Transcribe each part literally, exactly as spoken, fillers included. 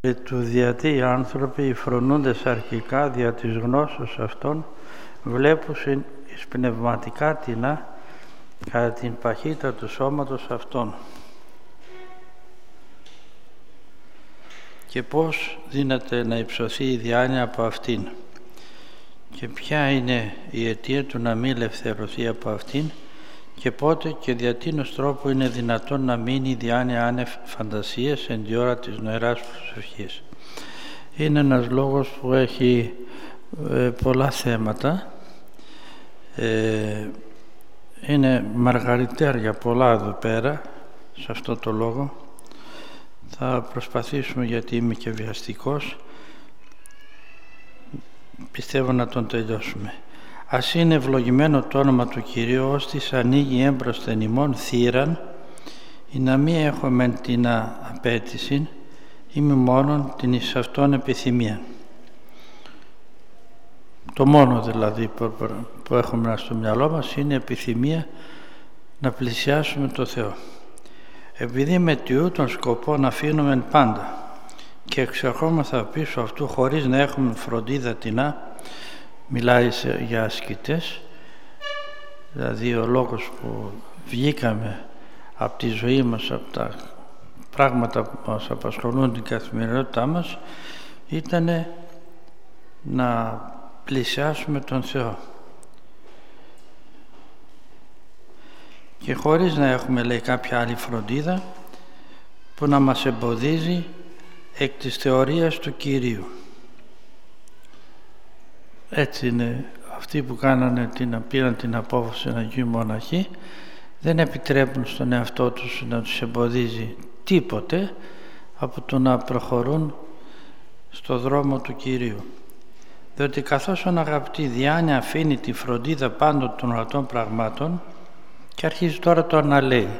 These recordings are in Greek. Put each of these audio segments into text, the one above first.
Του διατί οι άνθρωποι φρονούντες αρχικά δια της γνώσεως αυτών βλέπουσιν εις πνευματικά τινά κατά την παχύτητα του σώματος αυτών. Και πώς δύναται να υψωθεί η διάνοια από αυτήν και ποια είναι η αιτία του να μην ελευθερωθεί από αυτήν και πότε και δια τίνος τρόπο είναι δυνατόν να μείνει η διάνοια άνευ φαντασίας εν τη ώρα της νοεράς προσευχής. Είναι ένας λόγος που έχει ε, πολλά θέματα. Ε, είναι μαργαριτέρια πολλά εδώ πέρα σε αυτό το λόγο. Θα προσπαθήσουμε, γιατί είμαι και βιαστικός, πιστεύω να τον τελειώσουμε. Ας είναι ευλογημένο το όνομα του Κυρίου, ώστις ανοίγει έμπροσθεν ημών θύραν, ή να μην έχουμε την απέτηση, ή μη μόνον την εις αυτόν επιθυμία. Το μόνο δηλαδή που έχουμε στο μυαλό μας είναι επιθυμία να πλησιάσουμε το Θεό. Επειδή με τιούτον σκοπό να αφήνουμε πάντα και εξερχόμεθα πίσω αυτού χωρίς να έχουμε φροντίδα τινά, μιλάει για ασκητές, δηλαδή ο λόγος που βγήκαμε από τη ζωή μας, από τα πράγματα που μας απασχολούν την καθημερινότητά μας, ήταν να πλησιάσουμε τον Θεό. Και χωρίς να έχουμε, λέει, κάποια άλλη φροντίδα που να μας εμποδίζει εκ της θεωρίας του Κυρίου. Έτσι είναι αυτοί που κάνανε την, πήραν την απόφαση να γίνουν μοναχοί, δεν επιτρέπουν στον εαυτό τους να τους εμποδίζει τίποτε από το να προχωρούν στο δρόμο του Κυρίου. Διότι καθώς ο αγαπητή διάνοια αφήνει τη φροντίδα πάντων των ορατών πραγμάτων και αρχίζει τώρα το αναλέει,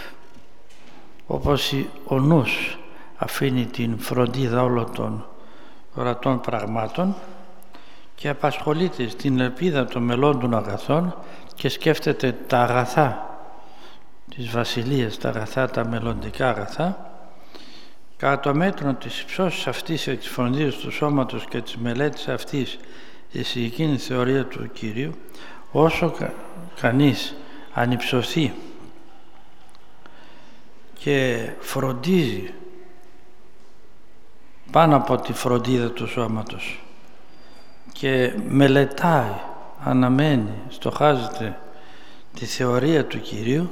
όπως ο νους αφήνει την φροντίδα όλων των ορατών πραγμάτων και απασχολείται στην ελπίδα των μελών των αγαθών και σκέφτεται τα αγαθά της βασιλείας, τα αγαθά, τα μελλοντικά αγαθά, κατά το μέτρο της υψώσης αυτής εκ της φροντίδας του σώματος και της μελέτης αυτής εις εκείνη θεωρία του Κυρίου, όσο κα, κανείς ανυψωθεί και φροντίζει πάνω από τη φροντίδα του σώματος και μελετάει, αναμένει, στοχάζεται τη θεωρία του Κυρίου,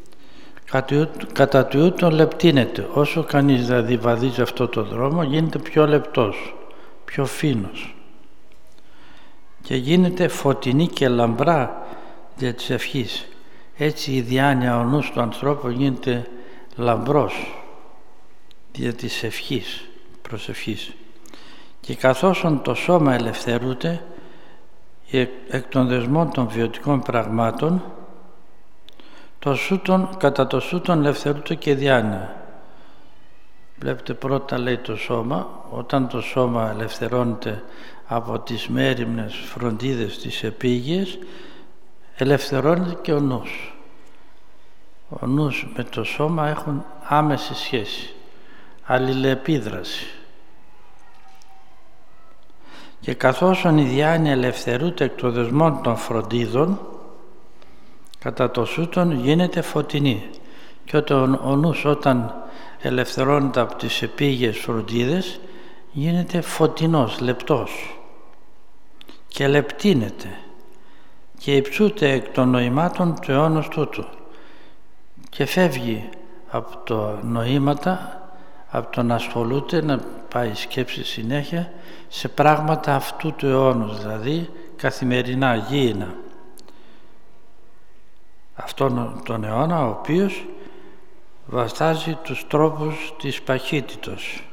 κατά τούτον λεπτύνεται. Όσο κανείς δηλαδή βαδίζει αυτό το δρόμο, γίνεται πιο λεπτός, πιο φίνος και γίνεται φωτεινή και λαμπρά δια της ευχής. Έτσι η διάνοια ο νους του ανθρώπου γίνεται λαμπρός δια της ευχής, προσευχής. Και καθώς το σώμα ελευθερούται εκ των δεσμών των βιωτικών πραγμάτων, το σούτον, κατά το σούτον ελευθερούται και διάνοια. Βλέπετε, πρώτα λέει το σώμα, όταν το σώμα ελευθερώνεται από τις μέριμνες φροντίδες της επίγειας, ελευθερώνεται και ο νους. Ο νους με το σώμα έχουν άμεση σχέση, αλληλεπίδραση. Και καθώς η διάνοια ελευθερούται εκ των δεσμών των φροντίδων, κατά το σούτον γίνεται φωτεινή. Και όταν ο νους, όταν ελευθερώνεται από τις επίγειες φροντίδες, γίνεται φωτεινός, λεπτός και λεπτύνεται και υψούται εκ των νοημάτων του αιώνος τούτου και φεύγει από το νοήματα, από το να ασχολούνται, να πάει σκέψη συνέχεια σε πράγματα αυτού του αιώνος, δηλαδή καθημερινά, γήινα. Αυτόν τον αιώνα, ο οποίος βαστάζει τους τρόπους της παχύτητος,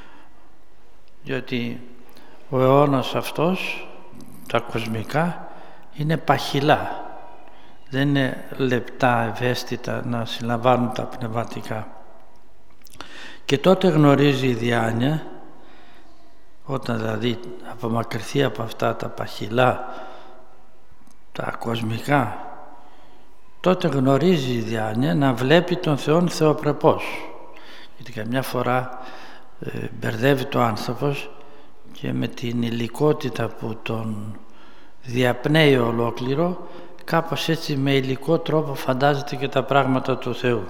διότι ο αιώνας αυτός, τα κοσμικά, είναι παχυλά, δεν είναι λεπτά, ευαίσθητα να συλλαμβάνουν τα πνευματικά. Και τότε γνωρίζει η διάνοια, όταν δηλαδή απομακρυνθεί από αυτά τα παχυλά, τα κοσμικά, τότε γνωρίζει η διάνοια να βλέπει τον Θεόν θεοπρεπώς. Γιατί καμιά φορά ε, μπερδεύει το άνθρωπος και με την υλικότητα που τον διαπνέει ολόκληρο, κάπως έτσι με υλικό τρόπο φαντάζεται και τα πράγματα του Θεού.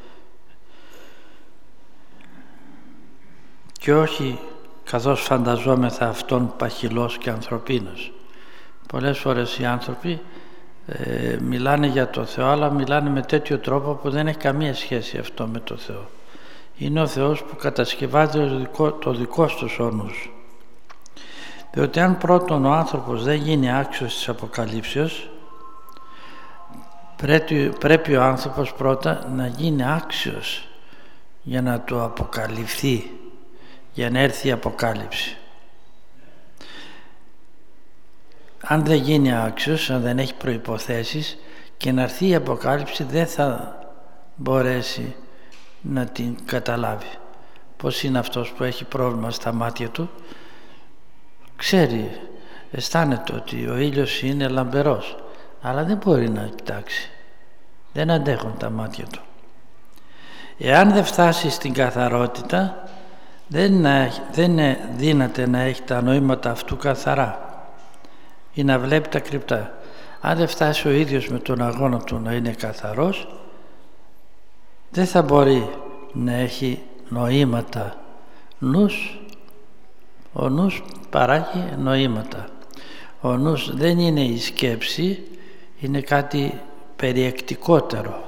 Και όχι καθώς φανταζόμεθα αυτόν παχυλός και ανθρωπίνος. Πολλές φορές οι άνθρωποι ε, μιλάνε για το Θεό, αλλά μιλάνε με τέτοιο τρόπο που δεν έχει καμία σχέση αυτό με το Θεό. Είναι ο Θεός που κατασκευάζει το δικό, το δικό τους ο νους. Διότι αν πρώτον ο άνθρωπος δεν γίνει άξιος της Αποκαλύψεως, πρέπει, πρέπει ο άνθρωπος πρώτα να γίνει άξιος για να του αποκαλυφθεί, για να έρθει η Αποκάλυψη. Αν δεν γίνει άξιος, αν δεν έχει προϋποθέσεις, και να έρθει η Αποκάλυψη δεν θα μπορέσει να την καταλάβει. Πώς είναι αυτός που έχει πρόβλημα στα μάτια του? Ξέρει, αισθάνεται ότι ο ήλιος είναι λαμπερός, αλλά δεν μπορεί να κοιτάξει. Δεν αντέχουν τα μάτια του. Εάν δεν φτάσει στην καθαρότητα, δεν, δεν δύναται να έχει τα νοήματα αυτού καθαρά ή να βλέπει τα κρυπτά. Αν δεν φτάσει ο ίδιος με τον αγώνα του να είναι καθαρός, δεν θα μπορεί να έχει νοήματα νους. Ο νους παράγει νοήματα. Ο νους δεν είναι η σκέψη, είναι κάτι περιεκτικότερο.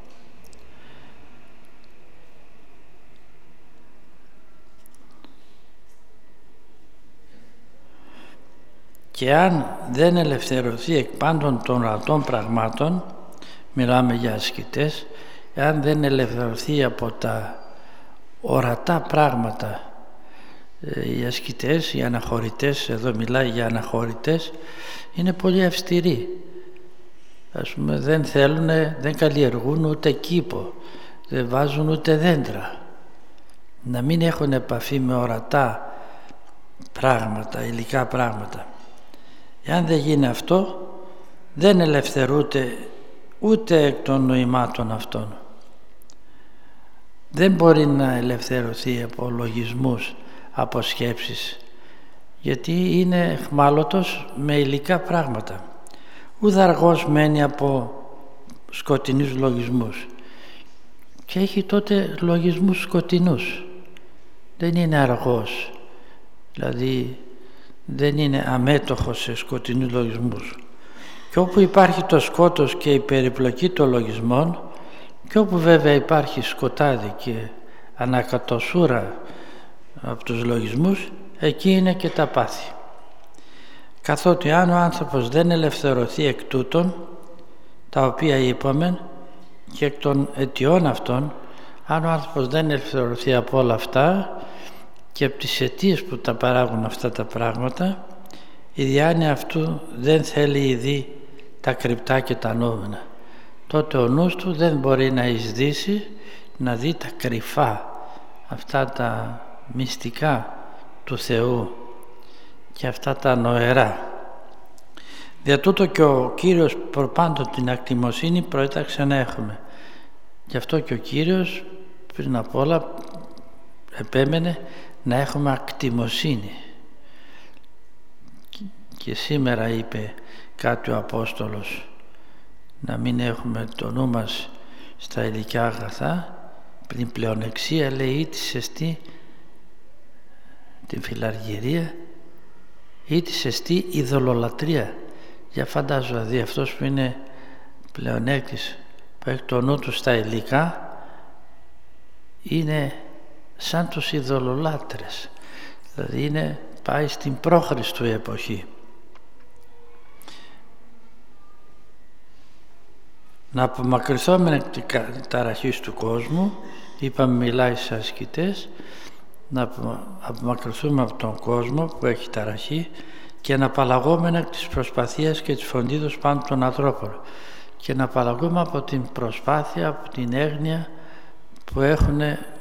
Και αν δεν ελευθερωθεί εκ πάντων των ορατών πραγμάτων, μιλάμε για ασκητές, αν δεν ελευθερωθεί από τα ορατά πράγματα, οι ασκητές, οι αναχωρητές, εδώ μιλάει για αναχωρητές, είναι πολύ αυστηροί. Ας πούμε, δεν θέλουν, δεν καλλιεργούν ούτε κήπο, δεν βάζουν ούτε δέντρα. Να μην έχουν επαφή με ορατά πράγματα, υλικά πράγματα. Εάν δεν γίνει αυτό, δεν ελευθερούνται ούτε εκ των νοημάτων αυτών. Δεν μπορεί να ελευθερωθεί από λογισμούς, από σκέψεις, γιατί είναι εχμάλωτος με υλικά πράγματα. Ουδ' αργός μένει από σκοτεινούς λογισμούς και έχει τότε λογισμούς σκοτεινούς. Δεν είναι αργός, δηλαδή δεν είναι αμέτωχος σε σκοτεινούς λογισμούς. Και όπου υπάρχει το σκότος και η περιπλοκή των λογισμών, και όπου βέβαια υπάρχει σκοτάδι και ανακατοσούρα από τους λογισμούς, εκεί είναι και τα πάθη. Καθότι αν ο άνθρωπος δεν ελευθερωθεί εκ τούτων, τα οποία είπαμε, και εκ των αιτιών αυτών, αν ο άνθρωπος δεν ελευθερωθεί από όλα αυτά και από τις αιτίες που τα παράγουν αυτά τα πράγματα, η διάνοια αυτού δεν θέλει ήδη τα κρυπτά και τα νόμενα. Τότε ο νους του δεν μπορεί να εισδύσει, να δει τα κρυφά, αυτά τα μυστικά του Θεού και αυτά τα νοερά. Δια τούτο και ο Κύριος προπάντων την ακτιμοσύνη προέταξε να έχουμε. Γι' αυτό και ο Κύριος πριν απ' όλα επέμενε να έχουμε ακτιμοσύνη. Και σήμερα είπε κάτι ο Απόστολος, να μην έχουμε το νου μας στα υλικά αγαθά, την πλεονεξία, λέει, ή τη εστί την φιλαργυρία ή τη εστί ειδωλολατρία. Για φαντάζω, δηλαδή αυτός που είναι πλεονέκτης, που έχει το νου του στα υλικά, είναι σαν τους ειδωλολάτρες, δηλαδή είναι, πάει στην πρόχριστου εποχή. Να απομακρυνθούμε την ταραχή του κόσμου, είπαμε μιλάει σε ασκητές, να απομακρυνθούμε από τον κόσμο που έχει ταραχή και να απαλλαγούμε από τις προσπαθίες και τις φροντίδες πάνω των ανθρώπων και να απαλλαγούμε από την προσπάθεια, από την έγνοια που έχουν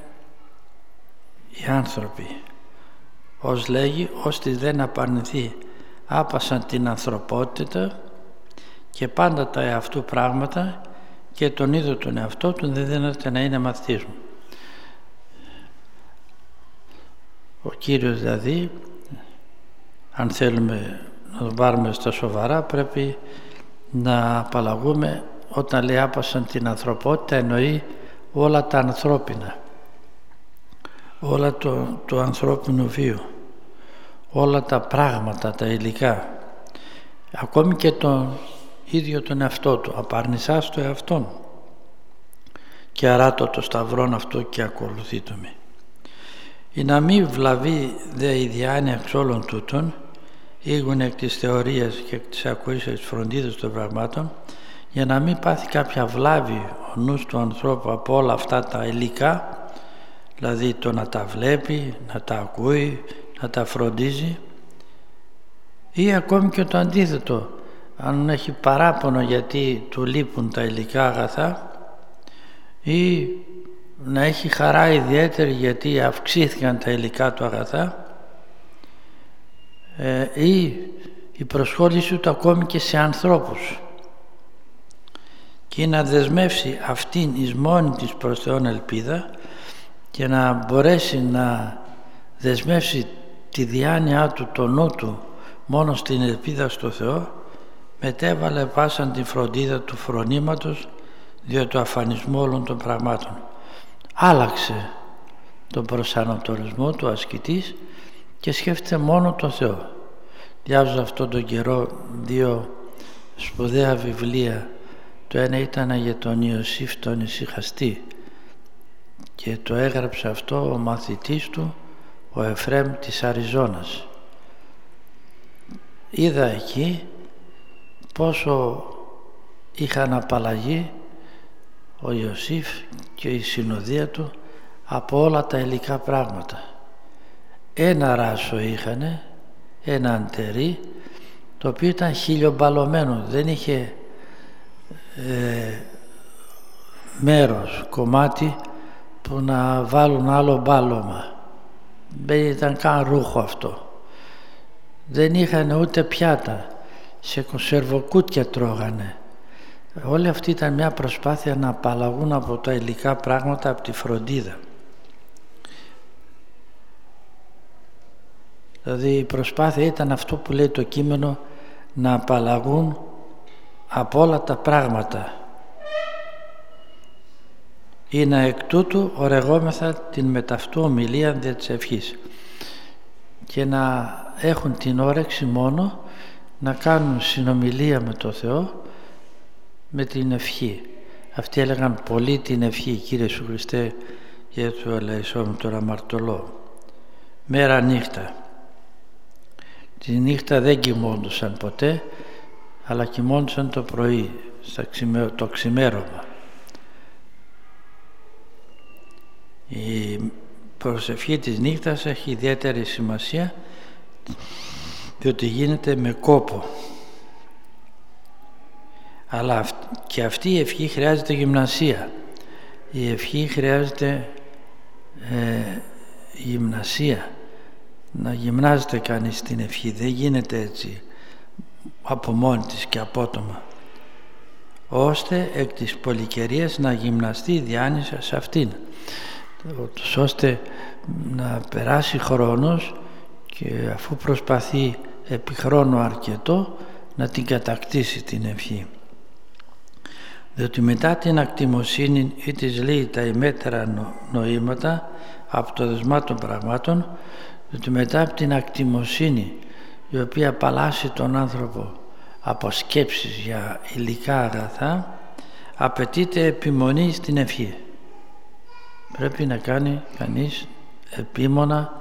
οι άνθρωποι. Ως λέγει, ώστε δεν απαρνηθεί, άπασαν την ανθρωπότητα και πάντα τα εαυτού πράγματα και τον είδο τον εαυτό του δεν δίνεται να είναι μαθητής μου. Ο Κύριος δηλαδή, αν θέλουμε να το πάρουμε στα σοβαρά, πρέπει να απαλλαγούμε. Όταν λέει άπασαν την ανθρωπότητα, εννοεί όλα τα ανθρώπινα, όλα το, το ανθρώπινο βίο, όλα τα πράγματα, τα υλικά, ακόμη και τον ίδιο τον εαυτό του. Απαρνησάς το εαυτόν και αράτω το σταυρόν αυτό και ακολουθήτω με. Η να μη βλαβεί δε η διάνοια εξ όλων τούτων, ήγουν εκ της θεωρίας και εκ της ακοής της φροντίδας των πραγμάτων, για να μην πάθει κάποια βλάβη ο νους του ανθρώπου από όλα αυτά τα υλικά, δηλαδή το να τα βλέπει, να τα ακούει, να τα φροντίζει, ή ακόμη και το αντίθετο, αν έχει παράπονο γιατί του λείπουν τα υλικά αγαθά, ή να έχει χαρά ιδιαίτερη γιατί αυξήθηκαν τα υλικά του αγαθά, ε, ή η προσχόληση του ακόμη και σε ανθρώπους, και να δεσμεύσει αυτήν εις μόνη της προς Θεόν ελπίδα και να μπορέσει να δεσμεύσει τη διάνοιά του, το νου του, μόνο στην ελπίδα στο Θεό, μετέβαλε πάσαν την φροντίδα του φρονήματος δια του αφανισμού όλων των πραγμάτων. Άλλαξε τον προσανατολισμό του ασκητής και σκέφτεται μόνο τον Θεό. Διάβαζα αυτόν τον καιρό δύο σπουδαία βιβλία. Το ένα ήταν για τον Ιωσήφ τον Ησυχαστή και το έγραψε αυτό ο μαθητής του, ο Εφραίμ της Αριζόνας. Είδα εκεί πόσο είχαν απαλλαγεί ο Ιωσήφ και η συνοδεία του από όλα τα υλικά πράγματα. Ένα ράσο είχανε, ένα αντερί, το οποίο ήταν χιλιομπαλωμένο, δεν είχε ε, μέρος, κομμάτι που να βάλουν άλλο μπάλωμα. Δεν ήταν καν ρούχο αυτό. Δεν είχαν ούτε πιάτα, σε κονσερβοκούτια τρώγανε. Όλη αυτή ήταν μια προσπάθεια να απαλλαγούν από τα υλικά πράγματα, από τη φροντίδα. Δηλαδή η προσπάθεια ήταν αυτό που λέει το κείμενο, να απαλλαγούν από όλα τα πράγματα. Είναι εκ τούτου ορεγόμεθα την μεταυτού ομιλία δια της ευχής, και να έχουν την όρεξη μόνο να κάνουν συνομιλία με το Θεό με την ευχή. Αυτοί έλεγαν πολύ την ευχή, Κύριε Σου Χριστέ, για το ελεησόμου τον αμαρτωλό, μέρα νύχτα. Τη νύχτα δεν κοιμόντουσαν ποτέ, αλλά κοιμόντουσαν το πρωί, το ξημέρωμα. Η προσευχή της νύχτας έχει ιδιαίτερη σημασία, διότι γίνεται με κόπο. Αλλά και αυτή η ευχή χρειάζεται γυμνασία. Η ευχή χρειάζεται ε, γυμνασία. Να γυμνάζεται κανείς την ευχή. Δεν γίνεται έτσι από μόνη της και απότομα. Ώστε εκ της πολυκαιρίας να γυμναστεί η διάνοια σε αυτήν. Ώστε να περάσει χρόνος και αφού προσπαθεί επί χρόνο αρκετό να την κατακτήσει την ευχή. Διότι μετά την ακτιμοσύνη ή της λέει τα ημέτερα νο, νοήματα από το δεσμά των πραγμάτων, διότι μετά από την ακτιμοσύνη η οποία απαλλάσσει τον άνθρωπο από σκέψεις για υλικά αγαθά, απαιτείται επιμονή στην ευχή. Πρέπει να κάνει κανείς επίμονα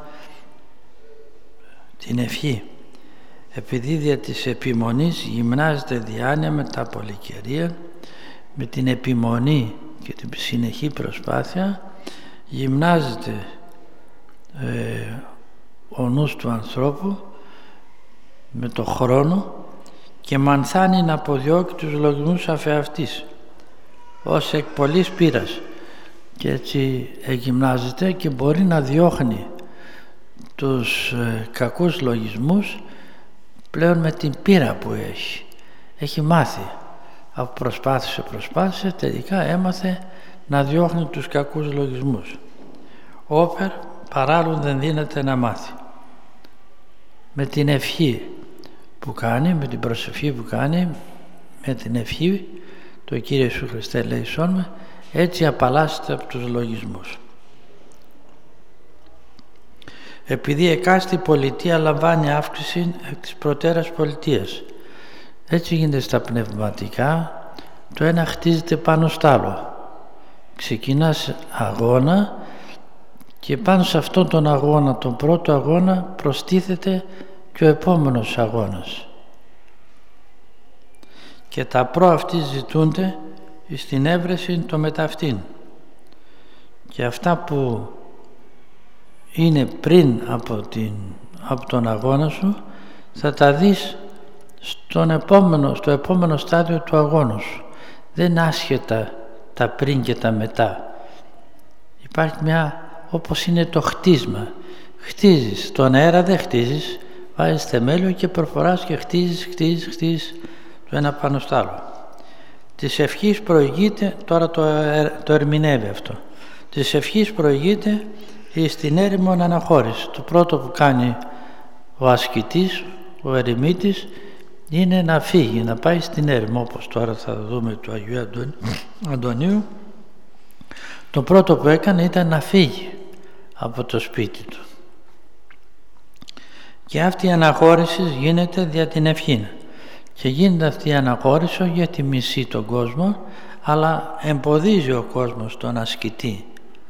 την ευχή. Επειδή δια της επιμονής γυμνάζεται διάνοια μετά πολυκαιρία, με την επιμονή και την συνεχή προσπάθεια γυμνάζεται ε, ο νους του ανθρώπου με το χρόνο και μανθάνει να αποδιώκει τους λογισμούς αφεαυτής ως εκ πολλής πείρας, και έτσι εγυμνάζεται και μπορεί να διώχνει τους ε, κακούς λογισμούς πλέον με την πείρα που έχει. Έχει μάθει. Από προσπάθησε προσπάθησε τελικά έμαθε να διώχνει τους κακούς λογισμούς. Όπερ παράλληλον δεν δύναται να μάθει. Με την ευχή που κάνει, με την προσευχή που κάνει, με την ευχή, το Κύριε Ιησού Χριστέ ελέησόν με, έτσι απαλλάσσεται από τους λογισμούς. Επειδή εκάστη πολιτεία λαμβάνει αύξηση εκ της προτέρας πολιτείας, έτσι γίνεται στα πνευματικά, το ένα χτίζεται πάνω στο άλλο. Ξεκινάς αγώνα και πάνω σε αυτόν τον αγώνα, τον πρώτο αγώνα, προστίθεται και ο επόμενος αγώνας. Και τα προ αυτοί ζητούνται στην έβρεση το μεταυτήν. Και αυτά που είναι πριν από, την, από τον αγώνα σου θα τα δεις στον επόμενο, στο επόμενο στάδιο του αγώνα σου. Δεν είναι άσχετα τα πριν και τα μετά. Υπάρχει μια, όπως είναι το χτίσμα. Χτίζεις, στον αέρα δεν χτίζεις, βάζεις θεμέλιο και προχωράς και χτίζεις, χτίζεις, χτίζεις το ένα πάνω στο άλλο. Της ευχής προηγείται, τώρα το, το ερμηνεύει αυτό, της ευχής προηγείται στην έρημον αναχώρηση. Το πρώτο που κάνει ο ασκητής, ο ερημίτης, είναι να φύγει, να πάει στην έρημο, όπως τώρα θα δούμε του Αγίου Αντωνίου. Το πρώτο που έκανε ήταν να φύγει από το σπίτι του. Και αυτή η αναχώρηση γίνεται δια την ευχή. Και γίνεται αυτή η αναχώρηση γιατί μισεί τον κόσμο, αλλά εμποδίζει ο κόσμος τον ασκητή.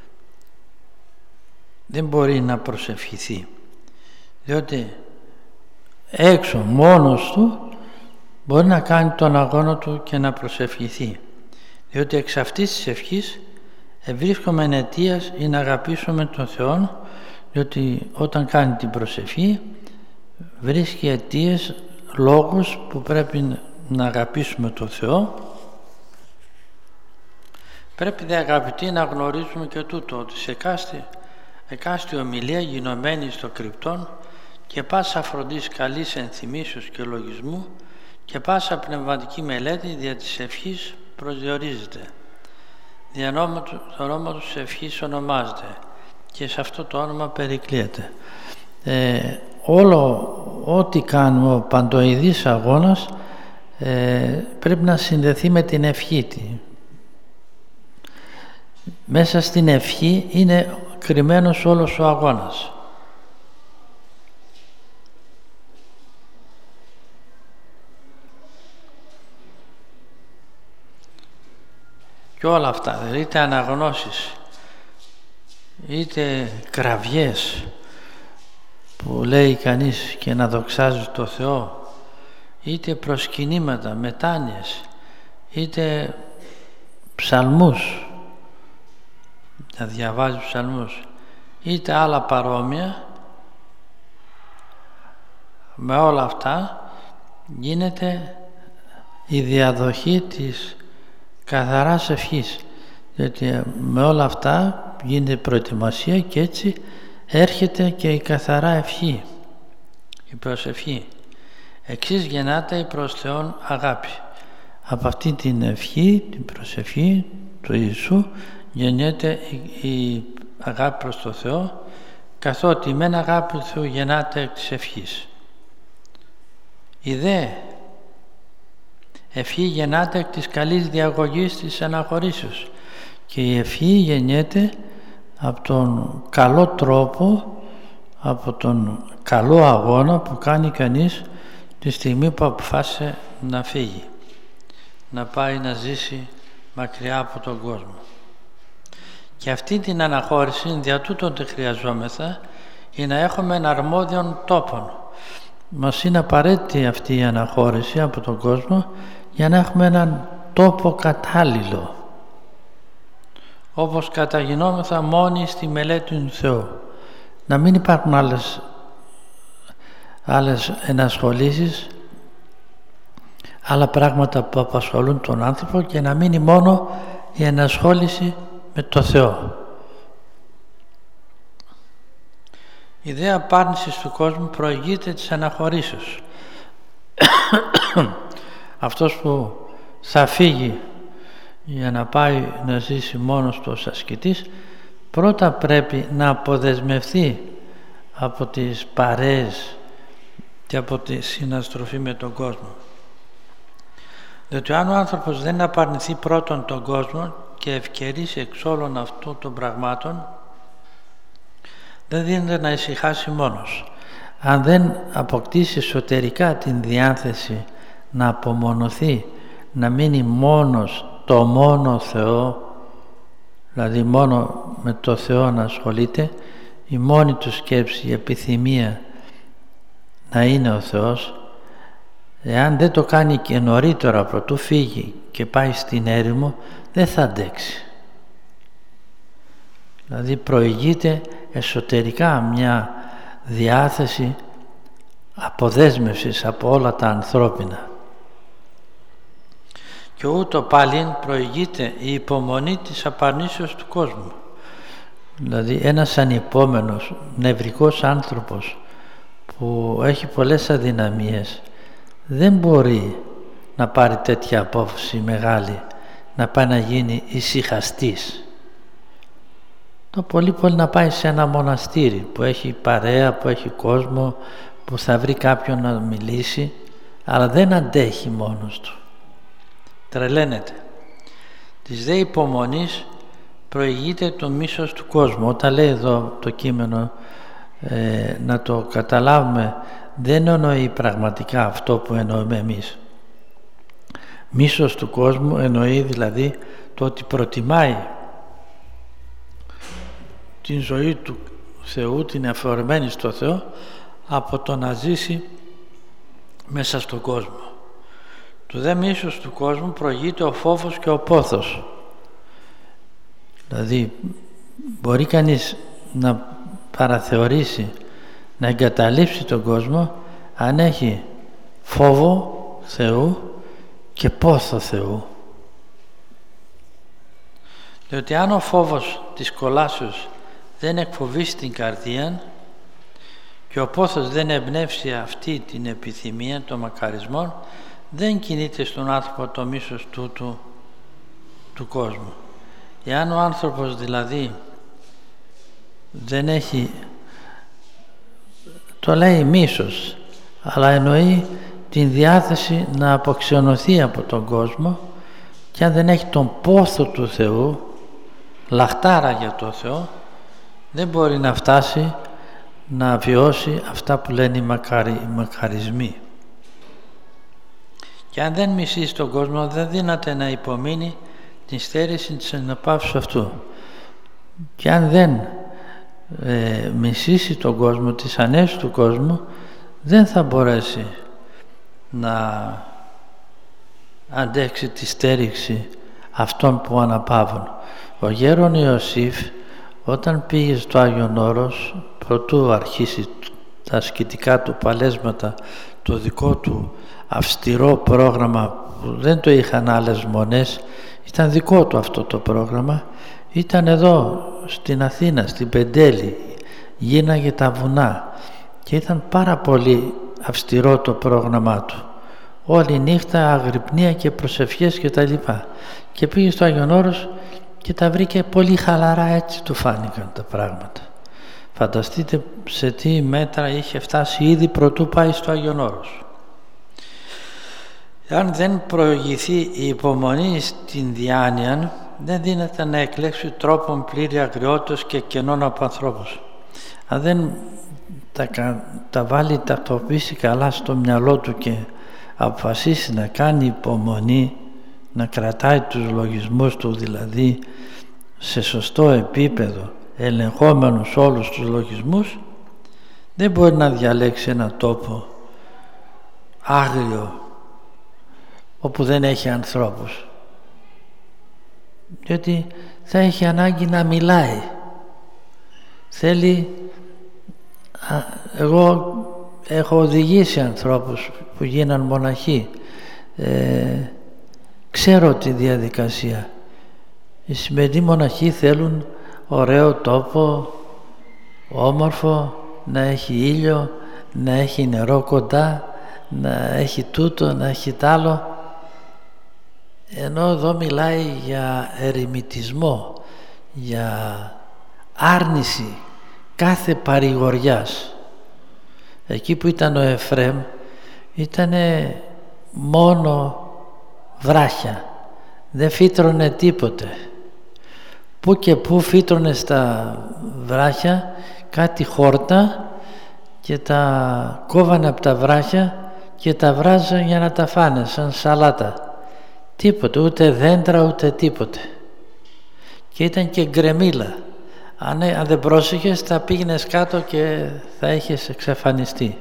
Δεν μπορεί να προσευχηθεί, διότι έξω μόνος του μπορεί να κάνει τον αγώνα του και να προσευχηθεί, διότι εξ αυτής της ευχής ευρίσκομεν αιτίας ή να αγαπήσουμε τον Θεό, διότι όταν κάνει την προσευχή βρίσκει αιτίες, λόγους που πρέπει να αγαπήσουμε τον Θεό. Πρέπει δε αγαπητοί να γνωρίζουμε και τούτο, ότι σε εκάστη, εκάστη ομιλία γινωμένη στο κρυπτόν και πάσα φροντής καλής ενθυμίσεως και λογισμού και πάσα πνευματική μελέτη δια της ευχής προσδιορίζεται. Δια το όνομα του της ευχής ονομάζεται και σε αυτό το όνομα περικλείεται. Ε, όλο ό,τι κάνουμε, ο παντοειδής αγώνας ε, πρέπει να συνδεθεί με την ευχή. Μέσα στην ευχή είναι κρυμμένος όλος ο αγώνας. Και όλα αυτά, είτε αναγνώσεις, είτε κραυγές που λέει κανείς και να δοξάζει το Θεό, είτε προσκυνήματα, μετάνοιες, είτε ψαλμούς, να διαβάζει ψαλμούς, είτε άλλα παρόμοια, με όλα αυτά γίνεται η διαδοχή της καθαράς ευχής, διότι με όλα αυτά γίνεται προετοιμασία και έτσι έρχεται και η καθαρά ευχή, η προσευχή. Εξής γεννάται η προς Θεόν αγάπη. Από αυτή την ευχή, την προσευχή του Ιησού, γεννιέται η αγάπη προς το Θεό, καθότι μεν αγάπη του Θεού γεννάται εκ της ευχής. Η δε ευχή γεννάται εκ της καλής διαγωγής της αναχωρήσεως και η ευχή γεννιέται από τον καλό τρόπο, από τον καλό αγώνα που κάνει κανείς τη στιγμή που αποφάσισε να φύγει, να πάει να ζήσει μακριά από τον κόσμο. Και αυτή την αναχώρηση δια τούτον τη χρειαζόμεθα, ή να έχουμε ένα αρμόδιον τόπον. Μας είναι απαραίτητη αυτή η αναχώρηση από τον κόσμο για να έχουμε έναν τόπο κατάλληλο, όπως καταγινόμεθα μόνοι στη μελέτη του Θεού. Να μην υπάρχουν άλλες, άλλες ενασχολήσεις, άλλα πράγματα που απασχολούν τον άνθρωπο και να μείνει μόνο η ενασχόληση με το Θεό. Η ιδέα απάρνησης του κόσμου προηγείται της αναχωρήσεως. Αυτός που θα φύγει για να πάει να ζήσει μόνος του ως ασκητής, πρώτα πρέπει να αποδεσμευθεί από τις παρέες και από τη συναστροφή με τον κόσμο. Διότι αν ο άνθρωπος δεν απαρνηθεί πρώτον τον κόσμο και ευκαιρίσει εξ όλων αυτών των πραγμάτων, δεν δίνεται να ησυχάσει μόνος. Αν δεν αποκτήσει εσωτερικά την διάθεση να απομονωθεί, να μείνει μόνος το μόνο Θεό, δηλαδή μόνο με το Θεό να ασχολείται, η μόνη του σκέψη, η επιθυμία να είναι ο Θεός, εάν δεν το κάνει και νωρίτερα πρωτού φύγει και πάει στην έρημο, δεν θα αντέξει. Δηλαδή προηγείται εσωτερικά μια διάθεση αποδέσμευσης από όλα τα ανθρώπινα. Και ούτω πάλι προηγείται η υπομονή της απαρνήσεως του κόσμου. Δηλαδή ένας ανυπόμενος, νευρικός άνθρωπος που έχει πολλές αδυναμίες δεν μπορεί να πάρει τέτοια απόφαση μεγάλη, να πάει να γίνει ησυχαστής. Το πολύ πολύ να πάει σε ένα μοναστήρι που έχει παρέα, που έχει κόσμο, που θα βρει κάποιον να μιλήσει, αλλά δεν αντέχει μόνος του. Τρελαίνεται. Της δε υπομονής προηγείται το μίσος του κόσμου. Όταν λέει εδώ το κείμενο, ε, να το καταλάβουμε, δεν εννοεί πραγματικά αυτό που εννοούμε εμείς. Μίσος του κόσμου εννοεί δηλαδή το ότι προτιμάει την ζωή του Θεού, την αφορμένη στο Θεό, από το να ζήσει μέσα στον κόσμο. Του δε μίσος του κόσμου προηγείται ο φόβος και ο πόθος. Δηλαδή μπορεί κανείς να παραθεωρήσει, να εγκαταλείψει τον κόσμο αν έχει φόβο Θεού και πόθο Θεού. Διότι αν ο φόβος της κολάσεως δεν εκφοβήσει την καρδία και ο πόθος δεν εμπνεύσει αυτή την επιθυμία των μακαρισμών, δεν κινείται στον άνθρωπο το μίσος τούτου του κόσμου. Εάν ο άνθρωπος δηλαδή δεν έχει, το λέει μίσος, αλλά εννοεί την διάθεση να αποξιονωθεί από τον κόσμο, και αν δεν έχει τον πόθο του Θεού, λαχτάρα για το Θεό, δεν μπορεί να φτάσει να βιώσει αυτά που λένε οι, μακαρι, οι μακαρισμοί. Και αν δεν μισήσει τον κόσμο, δεν δύναται να υπομείνει την στέρηση της αναπαύσεως αυτού. Και αν δεν ε, μισήσει τον κόσμο, τις ανέσεις του κόσμου, δεν θα μπορέσει να αντέξει τη στέριξη αυτών που αναπαύουν. Ο γέρον Ιωσήφ, όταν πήγε στο Άγιον Όρος, προτού αρχίσει τα ασκητικά του παλέσματα, το δικό του αυστηρό πρόγραμμα που δεν το είχαν άλλες μονές, ήταν δικό του αυτό το πρόγραμμα, ήταν εδώ στην Αθήνα, στην Πεντέλη, γίναγε τα βουνά και ήταν πάρα πολύ αυστηρό το πρόγραμμά του. Όλη νύχτα αγρυπνία και προσευχές και τα λοιπά. Και πήγε στο Άγιον Όρος και τα βρήκε πολύ χαλαρά, έτσι του φάνηκαν τα πράγματα. Φανταστείτε σε τι μέτρα είχε φτάσει ήδη προτού πάει στο Άγιον Όρος. Αν δεν προηγηθεί η υπομονή στην διάνοια, δεν δύναται να εκλέξει τρόπον πλήρη αγριότητας και κενών από ανθρώπους. Αν δεν τα, τα βάλει, τακτοποιήσει καλά στο μυαλό του και αποφασίσει να κάνει υπομονή, να κρατάει τους λογισμούς του δηλαδή σε σωστό επίπεδο, ελεγχόμενους όλους τους λογισμούς, δεν μπορεί να διαλέξει έναν τόπο άγριο όπου δεν έχει ανθρώπους, διότι θα έχει ανάγκη να μιλάει. Θέλει, εγώ έχω οδηγήσει ανθρώπους που γίναν μοναχοί, ε, ξέρω τη διαδικασία. Οι σημερινοί μοναχοί θέλουν ωραίο τόπο, όμορφο, να έχει ήλιο, να έχει νερό κοντά, να έχει τούτο, να έχει τ' άλλο. Ενώ εδώ μιλάει για ερημιτισμό, για άρνηση κάθε παρηγοριάς. Εκεί που ήταν ο Εφραίμ ήτανε μόνο βράχια, δεν φύτρωνε τίποτε. Πού και πού φύτρωνε στα βράχια κάτι χόρτα και τα κόβανε από τα βράχια και τα βράζαν για να τα φάνε σαν σαλάτα. Τίποτε, ούτε δέντρα ούτε τίποτε. Και ήταν και γκρεμίλα. Αν, αν δεν πρόσεχες θα πήγαινες κάτω και θα είχες εξαφανιστεί.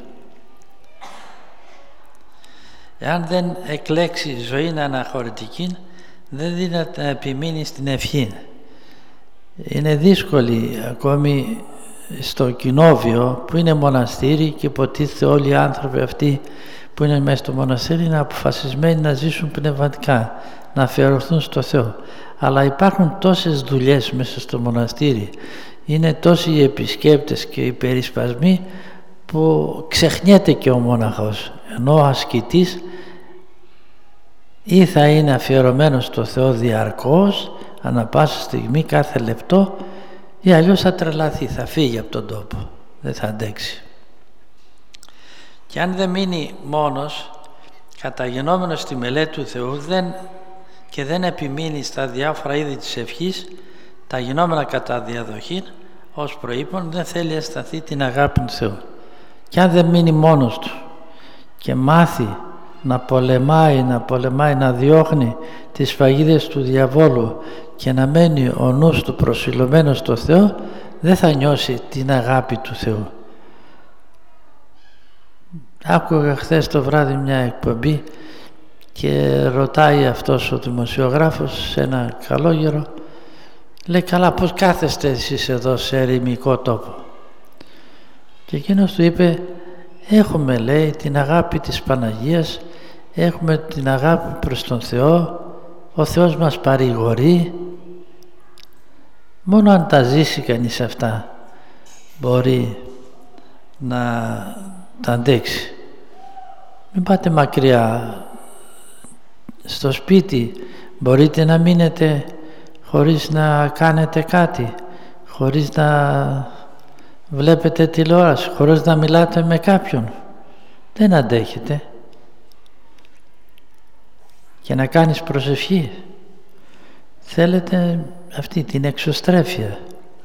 Εάν δεν εκλέξει η ζωή να αναχωρητική, δεν δύναται να επιμείνει στην ευχή. Είναι δύσκολη ακόμη στο κοινόβιο που είναι μοναστήρι και υποτίθεται όλοι οι άνθρωποι αυτοί που είναι μέσα στο μοναστήρι είναι αποφασισμένοι να ζήσουν πνευματικά, να αφιερωθούν στο Θεό. Αλλά υπάρχουν τόσες δουλειές μέσα στο μοναστήρι, είναι τόσοι οι επισκέπτες και οι περισπασμοί που ξεχνιέται και ο μόναχος, ενώ ο ασκητής ή θα είναι αφιερωμένος στο Θεό διαρκώς, ανά πάσα στιγμή, κάθε λεπτό, ή αλλιώς θα τρελαθεί, θα φύγει από τον τόπο, δεν θα αντέξει. Και αν δεν μείνει μόνος, καταγενόμενος στη μελέτη του Θεού δεν, και δεν επιμείνει στα διάφορα είδη της ευχής, τα γινόμενα κατά διαδοχή, ως προείπων, δεν θέλει αισθανθεί την αγάπη του Θεού. Και αν δεν μείνει μόνος του και μάθει να πολεμάει, να πολεμάει, να διώχνει τις σφαγίδες του διαβόλου και να μένει ο νους του προσιλωμένος στο Θεό, δεν θα νιώσει την αγάπη του Θεού. Άκουγα χθες το βράδυ μια εκπομπή και ρωτάει αυτός ο δημοσιογράφος σε ένα καλόγερο, λέει, καλά, πώς κάθεστε εσείς εδώ σε ερημικό τόπο? Και εκείνος του είπε, έχουμε, λέει, την αγάπη της Παναγίας, έχουμε την αγάπη προς τον Θεό, ο Θεός μας παρηγορεί. Μόνο αν τα ζήσει κανείς αυτά μπορεί να τα αντέξει. Μην πάτε μακριά. Στο σπίτι μπορείτε να μείνετε χωρίς να κάνετε κάτι, χωρίς να βλέπετε τηλεόραση, χωρίς να μιλάτε με κάποιον. Δεν αντέχετε. Και να κάνεις προσευχή. Θέλετε αυτή την εξωστρέφεια.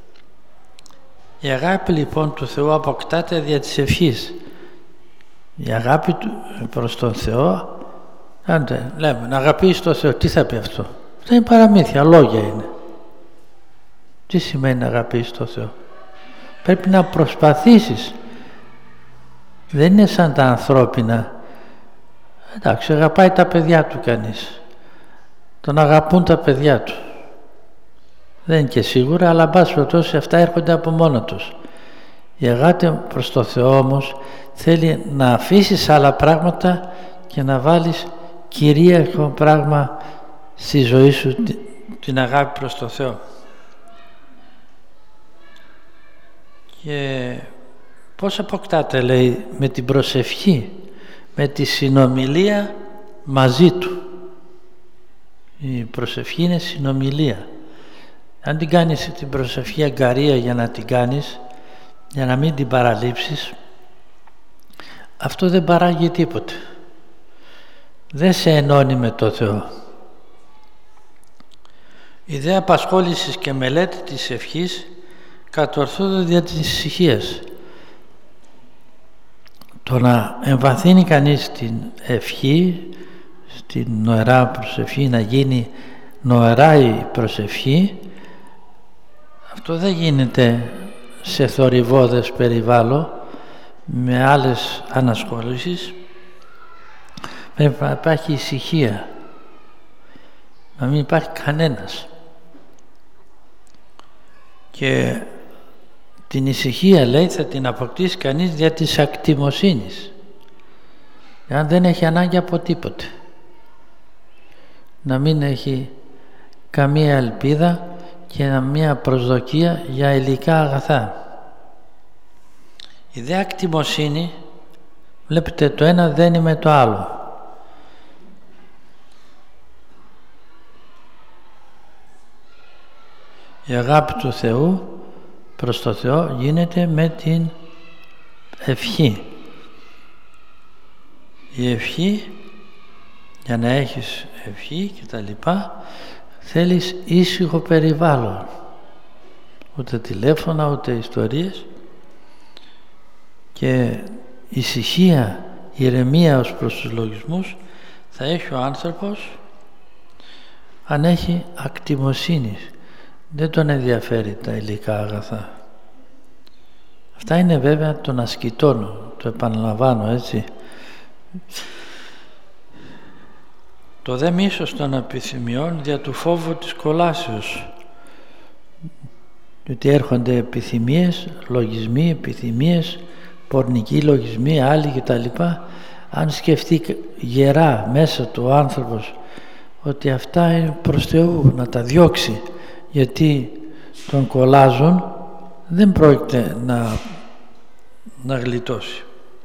Η αγάπη λοιπόν του Θεού αποκτάται δια της ευχής. Η αγάπη του προς τον Θεό, άντε, λέμε να αγαπήσεις τον Θεό, τι θα πει αυτό? Δεν είναι παραμύθια, λόγια είναι. Τι σημαίνει να αγαπήσεις τον Θεό? Πρέπει να προσπαθήσεις. Δεν είναι σαν τα ανθρώπινα. Εντάξει, αγαπάει τα παιδιά του κανείς. Τον αγαπούν τα παιδιά του. Δεν είναι και σίγουρα, αλλά μπας περιπτώσει αυτά έρχονται από μόνα τους. Η αγάπη προς το Θεό όμως θέλει να αφήσεις άλλα πράγματα και να βάλεις κυρίαρχο πράγμα στη ζωή σου, την αγάπη προς το Θεό. Και πώς αποκτάτε, λέει, με την προσευχή, με τη συνομιλία μαζί Του. Η προσευχή είναι συνομιλία. Αν την κάνεις την προσευχή αγκαρία για να την κάνεις, για να μην την παραλείψεις, αυτό δεν παράγει τίποτε. Δεν σε ενώνει με το Θεό. Η ιδέα απασχόλησης και μελέτη της ευχής κατορθούνται δια της ησυχίας. Το να εμβαθύνει κανείς την ευχή, στην νοερά προσευχή, να γίνει νοερά η προσευχή, αυτό δεν γίνεται σε θορυβώδες περιβάλλον με άλλες ανασχόλησεις. Πρέπει να υπάρχει ησυχία, να μην υπάρχει κανένας. Και την ησυχία, λέει, θα την αποκτήσει κανείς δια της ακτιμοσύνης, αν δεν έχει ανάγκη από τίποτε, να μην έχει καμία ελπίδα και μία προσδοκία για υλικά αγαθά. Η δε ακτιμοσύνη, βλέπετε, το ένα δεν είναι με το άλλο. Η αγάπη του Θεού προς το Θεό γίνεται με την ευχή. Η ευχή, για να έχεις ευχή και τα λοιπά, θέλεις ήσυχο περιβάλλον. Ούτε τηλέφωνα, ούτε ιστορίες. Και ησυχία, ηρεμία ως προς τους λογισμούς θα έχει ο άνθρωπος αν έχει ακτιμοσύνη. Δεν τον ενδιαφέρει τα υλικά αγαθά. Αυτά είναι βέβαια των ασκητών, το επαναλαμβάνω έτσι. Το δε μίσος των επιθυμιών δια του φόβου της κολάσεως. Διότι έρχονται επιθυμίες, λογισμοί, επιθυμίες, πορνικοί λογισμοί, άλλοι κτλ. Αν σκεφτεί γερά μέσα του ο άνθρωπος ότι αυτά είναι προς Θεού, να τα διώξει γιατί τον κολλάζουν, δεν πρόκειται να, να γλιτώσει.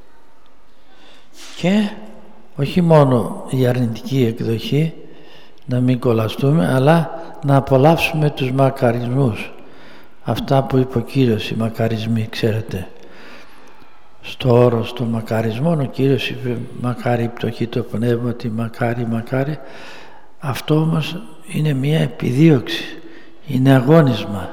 Και όχι μόνο η αρνητική εκδοχή, να μην κολλαστούμε, αλλά να απολαύσουμε τους μακαρισμούς. Αυτά που είπε ο Κύριος, οι μακαρισμοί, ξέρετε. Στο όρος των μακαρισμών ο Κύριος είπε μακάρι η πτωχή το πνεύμα, ότι μακάρι, μακάρι. Αυτό όμως είναι μια επιδίωξη, είναι αγώνισμα.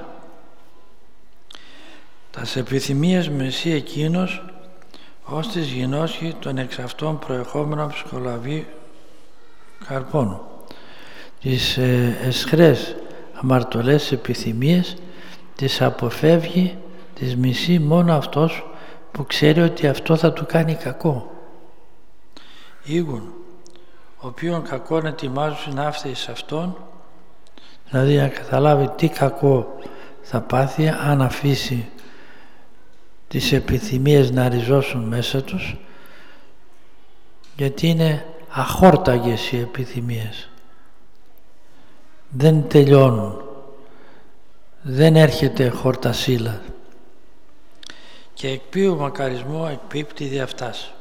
Τας επιθυμίες μεσή εκείνος ως της γινώσχη των εξ αυτών προεχόμενων ψυχολαβή καρπώνου. Τις ε, εσχρές αμαρτωλές επιθυμίες τις αποφεύγει, τις μισεί μόνο αυτός που ξέρει ότι αυτό θα του κάνει κακό. Ήγουν, ο οποίον κακόν ετοιμάζουν ναύτε εις αυτόν, δηλαδή να καταλάβει τι κακό θα πάθει αν αφήσει τις επιθυμίες να ριζώσουν μέσα τους, γιατί είναι αχόρταγες οι επιθυμίες. Δεν τελειώνουν. Δεν έρχεται χορτασίλα. Και εκ ποιου μακαρισμού εκπίπτει δι' αυτάς.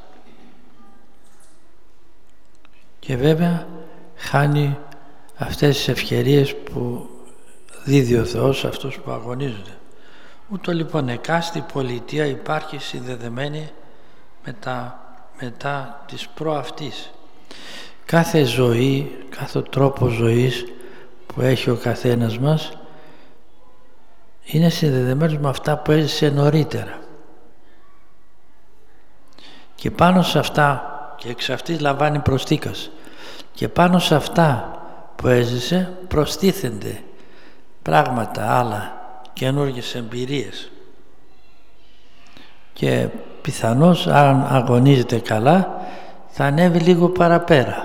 Και βέβαια χάνει αυτές τις ευκαιρίες που δίδει ο Θεός σε αυτούς που αγωνίζονται. Ούτω λοιπόν εκάστη πολιτεία υπάρχει συνδεδεμένη με τα μετά της προαυτής. Κάθε ζωή, κάθε τρόπο ζωής που έχει ο καθένας μας είναι συνδεδεμένος με αυτά που έζησε νωρίτερα. Και πάνω σε αυτά, και εξ αυτής λαμβάνει προστίκας, και πάνω σε αυτά που έζησε προστίθενται πράγματα άλλα, καινούργιες εμπειρίες. Και πιθανώς αν αγωνίζεται καλά θα ανέβει λίγο παραπέρα.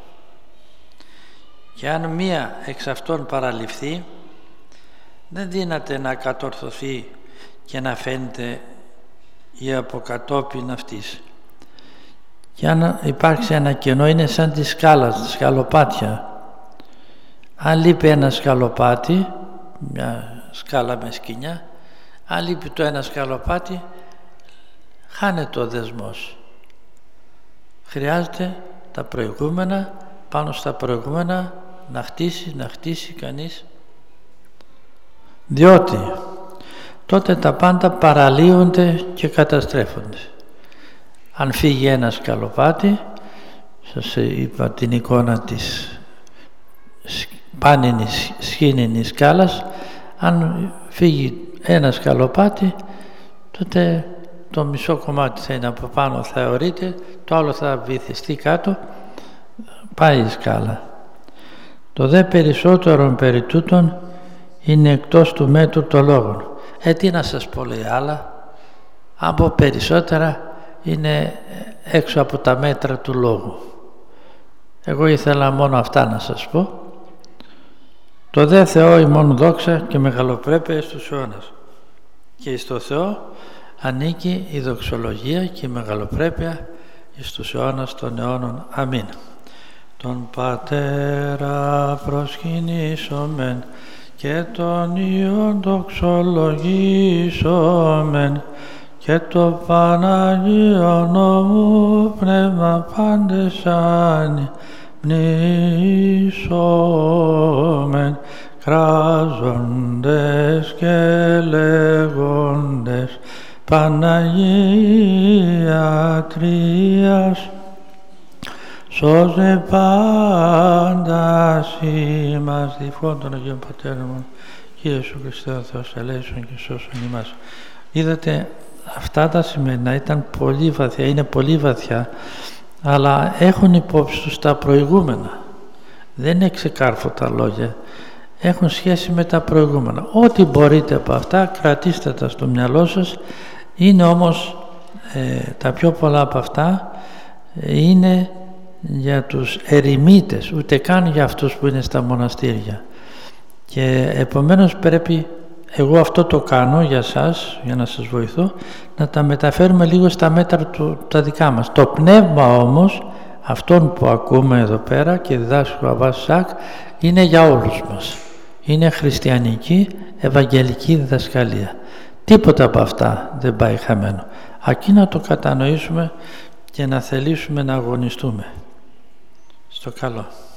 Και αν μία εξ αυτών παραληφθεί, δεν δύναται να κατορθωθεί και να φαίνεται η αποκατόπιν αυτής. Και αν υπάρξει ένα κενό, είναι σαν τη σκάλα, τη σκαλοπάτια. Αν λείπει ένα σκαλοπάτι, μια σκάλα με σκοινιά, αν λείπει το ένα σκαλοπάτι, χάνεται ο δεσμός. Χρειάζεται τα προηγούμενα, πάνω στα προηγούμενα, να χτίσει, να χτίσει κανείς. Διότι τότε τα πάντα παραλύονται και καταστρέφονται. Αν φύγει ένα σκαλοπάτι, σας είπα την εικόνα της πάνινης σχήνινης σκάλας, αν φύγει ένα σκαλοπάτι, τότε το μισό κομμάτι θα είναι από πάνω, θα ορείται, το άλλο θα βυθιστεί κάτω, πάει η σκάλα. Το δε περισσότερον περί τούτων είναι εκτός του μέτρου των λόγων. Ε, τι να σας πω λέει άλλα, αν πω περισσότερα είναι έξω από τα μέτρα του λόγου. Εγώ ήθελα μόνο αυτά να σας πω. Το δε Θεό ημών δόξα και μεγαλοπρέπεια στους αιώνας. Και στο Θεό ανήκει η δοξολογία και η μεγαλοπρέπεια στους αιώνας των αιώνων. Αμήν. Τον Πατέρα προσκυνήσομεν και τον Υιόν δοξολογήσομεν και το Παναγίον Νόμου Πνεύμα πάντες ανυμνήσομεν, κράζοντες και λέγοντες Παναγία Τρίας, σώζε πάντα ημάς, διευχών των Αγίων Πατέρων μου, Κύριε Σου Χριστέ ο Θεός, ελέησον και σώσον ημάς. Είδατε, αυτά τα σημερινά ήταν πολύ βαθιά, είναι πολύ βαθιά, αλλά έχουν υπόψη τους τα προηγούμενα. Δεν είναι ξεκάρφωτα λόγια, έχουν σχέση με τα προηγούμενα. Ό,τι μπορείτε από αυτά κρατήστε τα στο μυαλό σας. Είναι όμως ε, τα πιο πολλά από αυτά ε, είναι για τους ερημίτες, ούτε καν για αυτούς που είναι στα μοναστήρια. Και επομένως πρέπει, εγώ αυτό το κάνω για σας, για να σας βοηθώ, να τα μεταφέρουμε λίγο στα μέτρα του, τα δικά μας. Το πνεύμα όμως, αυτόν που ακούμε εδώ πέρα και διδάσκει ο Αββάς Ισαάκ, είναι για όλους μας. Είναι χριστιανική, ευαγγελική διδασκαλία. Τίποτα από αυτά δεν πάει χαμένο. Αρκεί να το κατανοήσουμε και να θελήσουμε να αγωνιστούμε. Στο καλό.